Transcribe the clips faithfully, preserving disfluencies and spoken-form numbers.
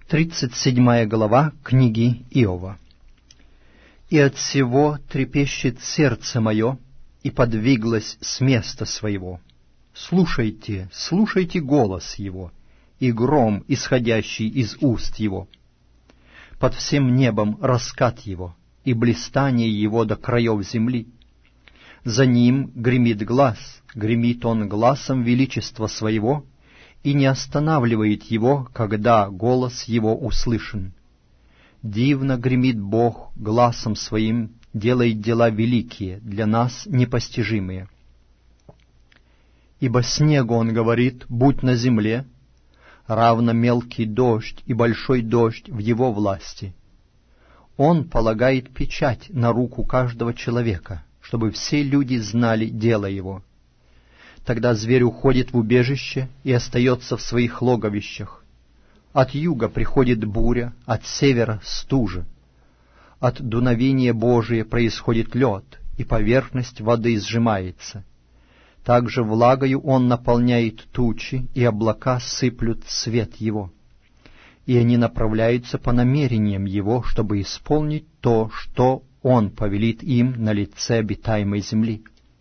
Тридцать седьмая глава книги Иова. «И от всего трепещет сердце мое, и подвиглось с места своего. Слушайте, слушайте голос его, и гром, исходящий из уст его. Под всем небом раскат его, и блистание его до краев земли. За ним гремит глас, гремит он гласом величества своего, и не останавливает его, когда голос его услышан. Дивно гремит Бог гласом своим, делает дела великие, для нас непостижимые. Ибо снегу он говорит: будь на земле, равно мелкий дождь и большой дождь в его власти. Он полагает печать на руку каждого человека, чтобы все люди знали дело его. Тогда зверь уходит в убежище и остается в своих логовищах. От юга приходит буря, от севера — стужа. От дуновения Божия происходит лед, и поверхность воды сжимается. Также влагою он наполняет тучи, и облака сыплют свет его. И они направляются по намерениям его, чтобы исполнить то, что он повелит им на лице обитаемой земли.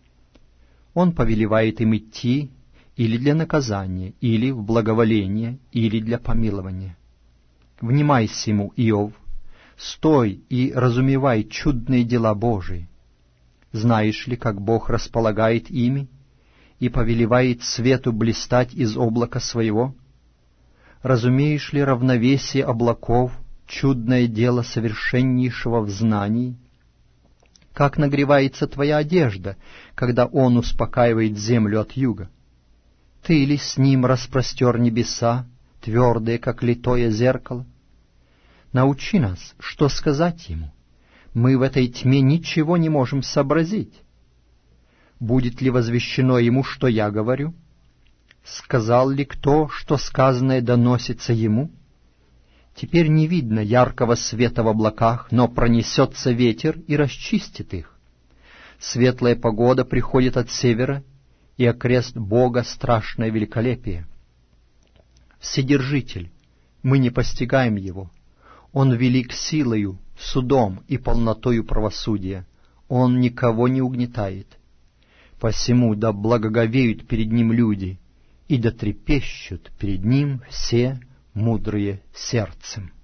Он повелевает им идти или для наказания, или в благоволение, или для помилования. Внимай сему, Иов, стой и разумевай чудные дела Божии. Знаешь ли, как Бог располагает ими и повелевает свету блистать из облака своего? Разумеешь ли равновесие облаков, чудное дело совершеннейшего в знании? Как нагревается твоя одежда, когда он успокаивает землю от юга? Ты ли с ним распростер небеса, твердые, как литое зеркало? Научи нас, что сказать ему. Мы в этой тьме ничего не можем сообразить. Будет ли возвещено ему, что я говорю? Сказал ли кто, что сказанное доносится ему? Теперь не видно яркого света в облаках, но пронесется ветер и расчистит их. Светлая погода приходит от севера, и окрест Бога страшное великолепие. Вседержитель, мы не постигаем его. Он велик силою, судом и полнотою правосудия. Он никого не угнетает. Посему да благоговеют перед ним люди, и да трепещут перед ним все мудрые сердцем».